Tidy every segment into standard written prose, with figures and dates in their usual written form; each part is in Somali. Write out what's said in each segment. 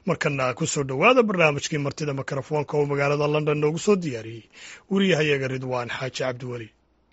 markana ku soo dhowaada barnaamijkii martida mikrofoonka oo magaalada london noogu soo diyaariyey wariyahayaga ridwaan xaaji cabdiweli.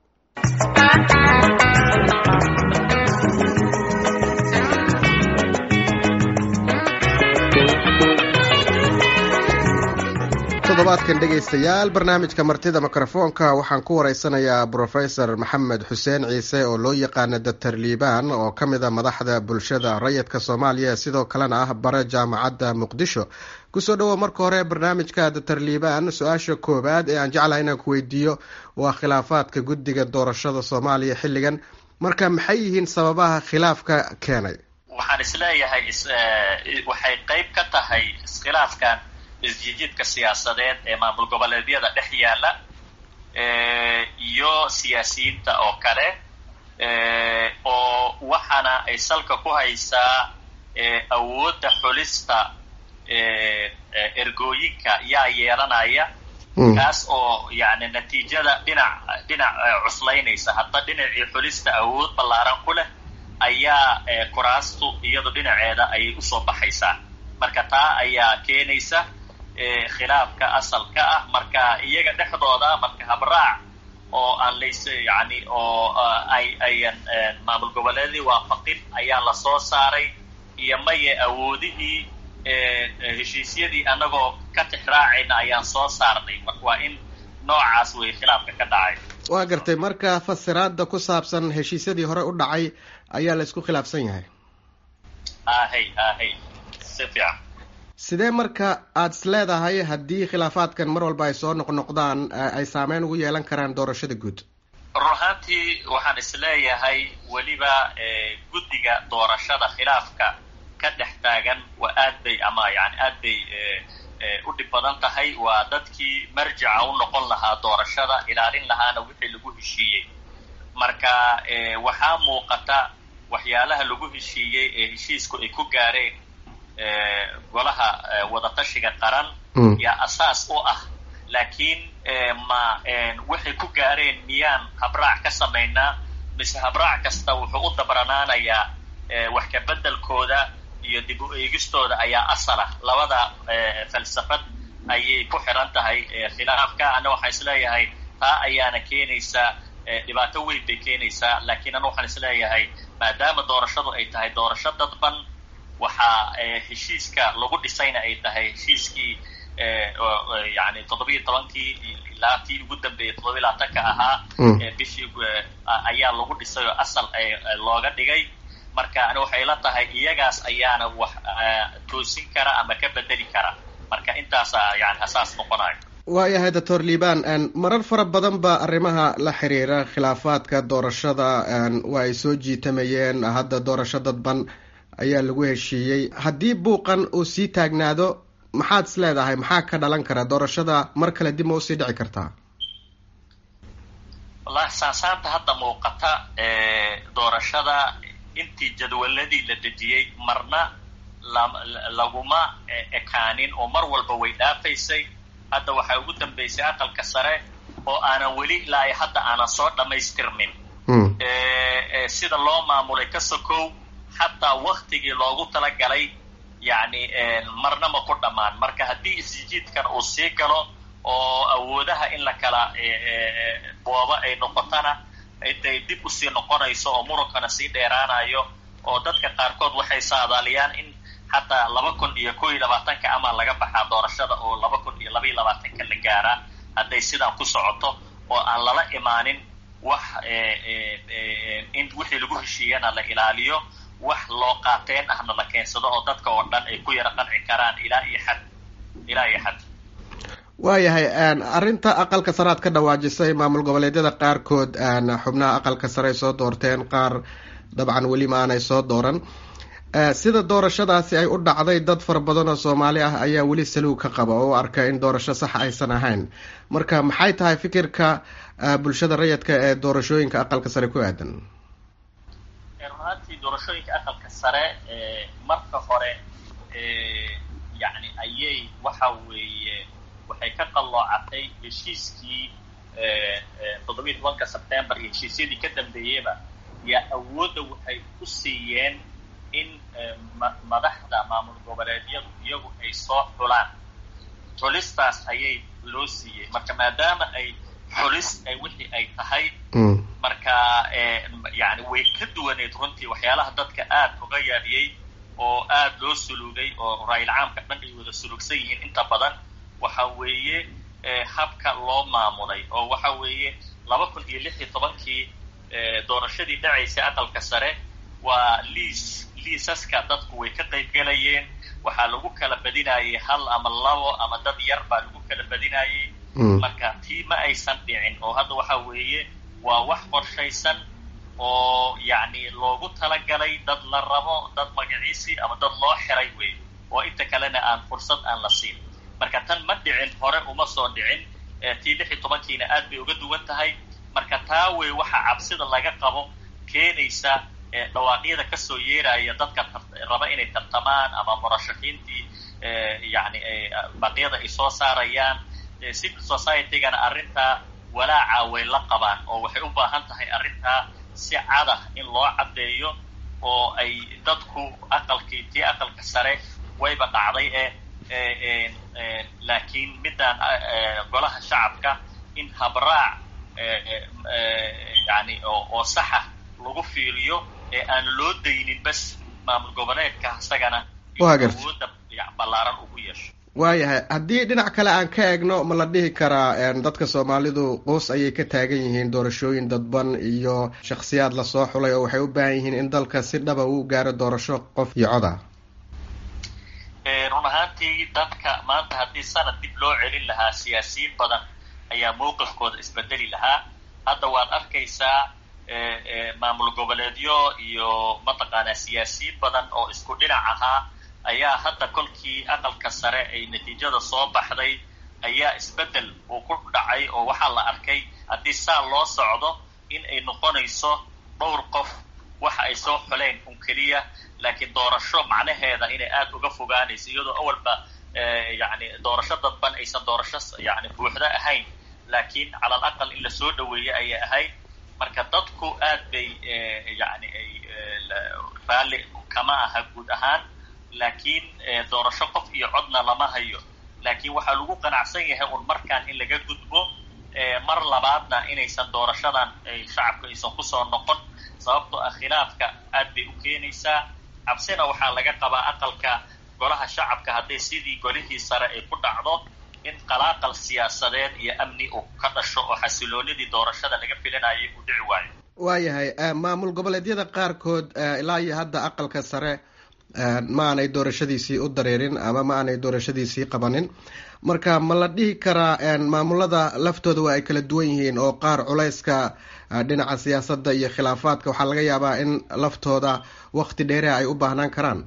todobaadkan dhegaystayaal barnaamijka martida mikrofoonka waxaan ku wareysanayaa brofesor maxamed xuseen ciise oo loo yaqaana doctor liibaan oo ka mid a madaxda bulshada rayidka soomaaliya sidoo kalena ah bare jaamacadda muqdisho. kusoo dhawow marka hore barnaamijka doctor liibaan. su-aasha koowaad ee aan jeclahay inaan ku weydiiyo waa khilaafaadka guddiga doorashada soomaaliya xilligan, marka maxay yihiin sababaha khilaafka keenay? waxaan isleeyahay waxay qayb ka tahay iskhilaafkan isjiidka siyaasadeed ee maamul goboleedyada dhex yaala iyo siyaasiyiinta oo kale oo waxaana ay salka ku haysaa awoodda xulista ergooyinka yaa yeelanaya kaas oo yani natiijada dhinac cuslaynaysa. hadda dhinacii xulista awood ballaaran ku leh ayaa kuraastu iyadu dhinaceeda ayay usoo baxaysaa. marka taa ayaa keenaysa khilaafka asalka ah. marka iyaga dhexdooda marka habraac oo aan lays yani oo ayan maamul goboleedii waafaqin ayaa lasoo saaray iyo maye awoodihii heshiisyadii anagoo ka tixraacayna ayaan soo saarnay. marka waa in noocaas way khilaafka ka dhacay. waa gartay. marka fasiraada ku saabsan heshiisyadii hore u dhacay ayaa la isku khilaafsan yahay. ahey si fiican. sidee marka aada is leedahay haddii khilaafaadkan mar walba ay soo noqnoqdaan ay saameyn ugu yeelan karaan doorashada guud? run ahaantii waxaan is leeyahay weliba guddiga doorashada khilaafka ka dhex taagan waa aad bay u dhib badan tahay. waa dadkii marjica u noqon lahaa doorashada, ilaalin lahaana wixii lagu heshiiyey. marka waxaa muuqata waxyaalaha lagu heshiiyey ee heshiisku ay ku gaareen golaha wadatashiga qaran yaa asaas u ah. laakiin waxay ku gaareen miyaan habraac ka samaynaa mise habraac kasta wuxuu u dabranaanayaa wax ka bedelkooda iyo dib u eegistooda ayaa asal ah. labada falsafad ayay ku xiran tahay khilaafka. ana waxaan isleeyahay taa ayaana keenaysaa dhibaato weyn bay keenaysaa. laakiin ana waxaan isleeyahay maadaama doorashadu ay tahay doorasho dadban, waxaa heshiiska lagu dhisayna ay tahay heshiiskii yani 17 ilaa tii ugu dambeeyay 27 ahaa bishii ayaa lagu dhisay oo asal looga dhigay. marka ana waxay la tahay iyagaas ayaana wax toosin kara ama ka bedeli kara. marka intaasa yani asaas noqonayo. waayahay doctor liibaan, marar fara badan ba arrimaha la xiriira khilaafaadka doorashada waa ay soo jiitamayeen. hadda doorasho dadban ayaa lagu heshiiyey. haddii buuqan uu sii taagnaado maxaad is leedahay maxaa ka dhalan kara? doorashada mar kale dib ma usii dhici kartaa? wallahi saasaanta hadda muuqata doorashada intii jadwaladii la dejiyey marna laguma ekaanin oo mar walba way dhaafaysay. hadda waxay ugu dambaysay aqalka sare oo aanan weli ilaa hadda aanan soo dhammaystirmin sida loo maamulay ka sokow xataa waktigii loogu talagalay yani marna ma ku dhammaan. marka haddii isjiidkan uu sii galo oo awoodaha in la kala booba ay noqotana intay dib usii noqonayso oo murunkana sii dheeraanayo oo dadka qaarkood waxay saadaaliyaan in xataa 2021 ama laga baxaa doorashada oo 2022 la gaaraa hadday sidaan ku socoto oo aan lala imaanin wax in wixii lagu heshiiyana la ilaaliyo, wax loo qaateen ahna la keensado oo dadka oo dhan ay ku yara qanci karaan ilaa iyo xad. waayahay. arrinta aqalka sare aad ka dhawaajisay. maamul goboleedyada qaarkood xubnaha aqalka sare ay soo doorteen, qaar dabcan weli ma aanay soo dooran. sida doorashadaasi ay u dhacday dad fara badan oo soomaali ah ayaa weli saluug ka qaba oo u arka in doorasho sax aysan ahayn. marka maxay tahay fikirka bulshada rayidka ee doorashooyinka aqalka sare ku aadan? runtii doorashooyinka aqalka sare marka hore yani ayay waxa weeye waxay ka qalloocatay heshiiskii 17 Sebtembar iyo heshiisyadii ka dambeeyeyba yaa awoodda waxay u siiyeen in madaxda maamul goboleedyadu iyagu ay soo xulaan. xulistaas ayay loo siiyey. marka maadaama ay xulis ay wixii ay tahay, marka yani way ka duwaneed runtii waxyaalaha dadka aad uga yaabiyey oo aad loo suluugay oo raayil caamka dhan ay wada sulugsan yihiin inta badan, waxa weeye habka loo maamulay. oo waxa weeye 2016 doorashadii dhacaysay aqalka sare waa liisaska dadku way ka qayb galayeen. waxaa lagu kala badinayay hal ama labo ama dad yar baa lagu kala badinayay. marka tii ma aysan dhicin, oo hadda waxa weeye waa wax qorshaysan oo yani loogu talagalay dad la rabo, dad magaciisi ama dad loo xiray wey, oo inta kalena aan fursad aan la siin. marka tan ma dhicin, hore uma soo dhicin. tii 16kiina aad bay uga duwan tahay. marka taa wey waxa cabsida laga qabo keenaysa dhawaaqyada kasoo yeeraya dadka raba inay tartamaan ama murashaxiintii yani baqyada ay soo saarayaan. civil society-gana arrintaa walaaca way la qabaan, oo waxay u baahan tahay arrintaa si cadah in loo caddeeyo oo ay dadku tii aqalka sare wayba dhacday laakiin midaan golaha shacabka in habraac yani oo saxa lagu fiiriyo ee aan loo daynin bas maamul goboleedka isagana awoodda ballaaran ugu yeesho. waayahay, haddii dhinac kale aan ka eegno, ma la dhihi karaa dadka Soomaalidu qoos ayay ka taagan yihiin doorashooyin dadban iyo shakhsiyaad la soo xulay, oo waxay u baahan yihiin in dalka si dhaba uu gaaro doorasho qof iyo cod ah? run ahaantii dadka maanta haddii sanad dib loo celin lahaa, siyaasiyiin badan ayaa mowqifkooda isbedeli lahaa. hadda waad arkaysaa maamul goboleedyo iyo mataqaanaa siyaasiyiin badan oo isku dhinac ahaa ayaa hadda kolkii aqalka sare ay natiijada soo baxday ayaa isbedel uu ku dhacay, oo waxaa la arkay haddii saa loo socdo in ay noqonayso dhowr qof waxa ay soo xuleen un keliya, laakiin doorasho macnaheeda inay aad uga fogaanayso, iyadoo awalba yani doorasho dadban aysan doorasho yani buuxda ahayn, laakiin cala al aqal in lasoo dhaweeyey ayay ahayd. marka dadku aad bay yani ay raalli kama aha guud ahaan, laakiin doorasho qof iyo codna lama hayo. laakiin waxaa lagu qanacsan yahay un markaan in laga gudbo, mar labaadna inaysan doorashadan shacabka aysan kusoo noqon, sababtoo ah khilaafka aad bay u keenaysaa. cabsina waxaa laga qabaa aqalka golaha shacabka hadday sidii golihii sare ay ku dhacdo in qalaaqal siyaasadeed iyo amni uu ka dhasho oo xasiloonidii doorashada laga filanayay uu dhici waayo. waayahay, maamul goboleedyada qaarkood ilaa iyo hadda aqalka sare ma aanay doorashadiisii u dareerin ama ma aanay doorashadiisii qabanin. marka ma la dhihi karaa maamulada laftooda waa ay kala duwan yihiin, oo qaar culayska dhinaca siyaasadda iyo khilaafaadka waxaa laga yaabaa in laftooda wakti dheere ay u baahnaan karaan?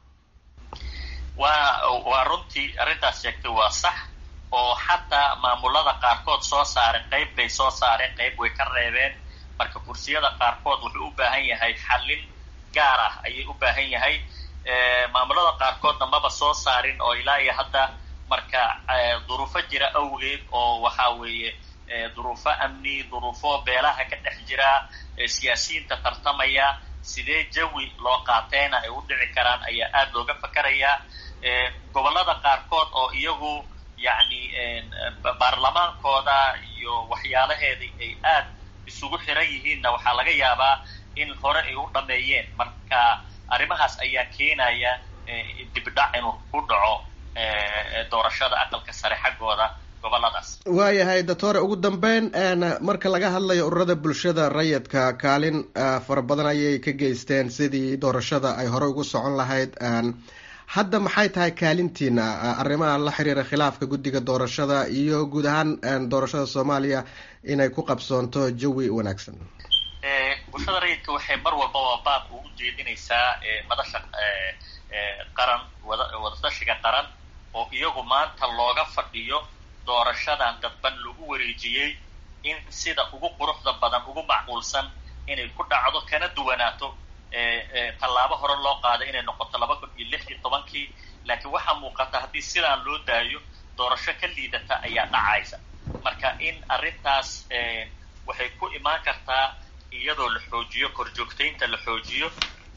waa runtii arrintaas sheegtay waa sax, oo xataa maamulada qaarkood soo saareen qayb bay soo saareen, qayb way ka reebeen. marka kursiyada qaarkood wuxuu u baahan yahay xallin gaar ah ayay u baahan yahay. maamulada qaarkoodna maba soo saarin oo ilaa iyo hadda, marka duruufo jira awgeed, oo waxa weeye duruufo amni, duruufo beelaha ka dhex jira, siyaasiyiinta tartamaya, sidee jawi loo qaateyna ay u dhici karaan ayaa aad looga fakarayaa. gobollada qaarkood oo iyagu yani baarlamaankooda iyo waxyaalaheedii ay aad isugu xiran yihiinna waxaa laga yaabaa in hore ay u dhameeyeen. marka arrimahaas ayaa keenaya dibdhac inuu ku dhaco doorashada aqalka sare xaggooda gobolladaas. waayahay doctore, ugu dambeyn marka laga hadlayo ururada bulshada rayidka kaalin fara badan ayay ka geysteen sidii doorashada ay hore ugu socon lahayd. hadda maxay tahay kaalintiina arrimaha la xiriira khilaafka guddiga doorashada iyo guud ahaan doorashada Soomaaliya inay ku qabsoonto jawi wanaagsan? bulshada rayidka waxay mar walbaba baaq ugu jeedinaysaa madasha qaran, wadatashiga qaran, oo iyagu maanta looga fadhiyo doorashadan dadban lagu wareejiyey in sida ugu quruxda badan, ugu macquulsan inay ku dhacdo, kana duwanaato tallaabo hore loo qaaday inay noqoto 2016. laakiin waxaa muuqata haddii sidaan loo daayo doorasho ka liidata ayaa dhacaysa. marka in arrintaas waxay ku imaan kartaa iyadoo la xoojiyo korjoogtaynta, la xoojiyo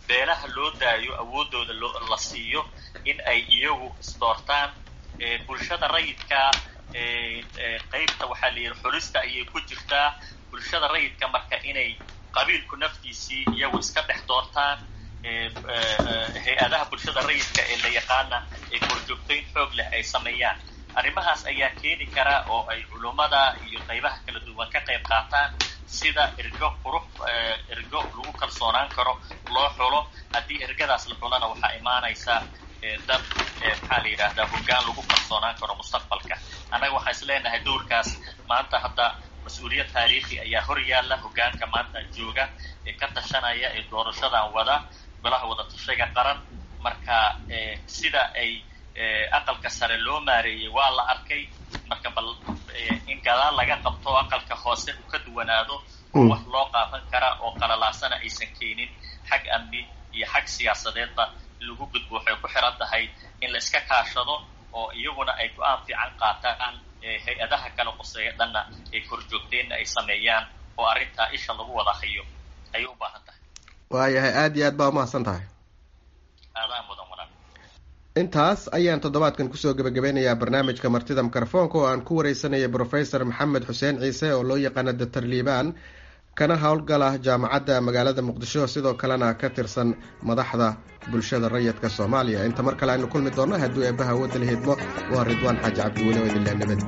beelaha loo daayo awooddooda la siiyo in ay iyagu isdoortaan. Bulshada rayidka qaybta waxaa la yidhi xulista ayay ku jirtaa. bulshada rayidka marka inay qabiilku naftiisii iyagu iska dhex doortaan. hay-adaha bulshada rayidka ee la yaqaana ee korjoogtayn xoog leh ay sameeyaan. arrimahaas ayaa keeni kara oo ay culummada iyo qaybaha kala duwan ka qayb qaataan, sida ergo lagu kalsoonaan karo loo xulo. haddii ergadaas la xulana waxaa imaanaysaa dad maxaa la yidhaahdaa hoggaan lagu kalsoonaan karo mustaqbalka. annaga waxaan is leenahay dowrkaas maanta hadda mas-uuliyad taariikhi ayaa hor yaalla. hoggaanka maanta jooga ee ka tashanaya ee doorashadan wada golaha wada tashiga qaran. marka sida ay aqalka sare loo maareeyey waa la arkay. marka bal in gadaal laga qabto aqalka hoose uu ka duwanaado oo wax loo qaadan kara oo qalalaasana aysan keenin xag amni iyo xag siyaasadeedba lagu gudbo. waxay ku xiran tahay in la iska kaashado oo iyaguna ay go-aan fiican qaataan. hay-adaha kala qoseeya dhanna ay korjoogteenna ay sameeyaan oo arrintaa isha lagu wada hayo ayay u baahan tahay. waayahay, aad iyo aad baa umahadsan tahay. aadaan mudan walaal. intaas ayaan toddobaadkan kusoo gebagabeynayaa barnaamijka martida mikrofoonka oo aan ku wareysanayay brofesor maxamed xuseen ciise oo loo yaqaana doctor liibaan, kana howlgala jaamacadda magaalada muqdisho, sidoo kalena ka tirsan madaxda bulshada rayidka soomaaliya. inta mar kale aynu kulmi doonno hadduu eebbaha wadda la hidmo. waa ridwaan xaaji cabdiweli oo idinleh nabad.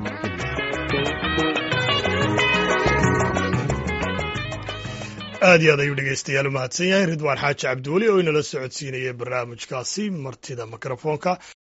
aad iyo aad ayuu dhegaystayaal u mahadsan yahay ridwaan xaaji cabdiweli oo inala socodsiinayay barnaamijkaasi martida mikrofoonka.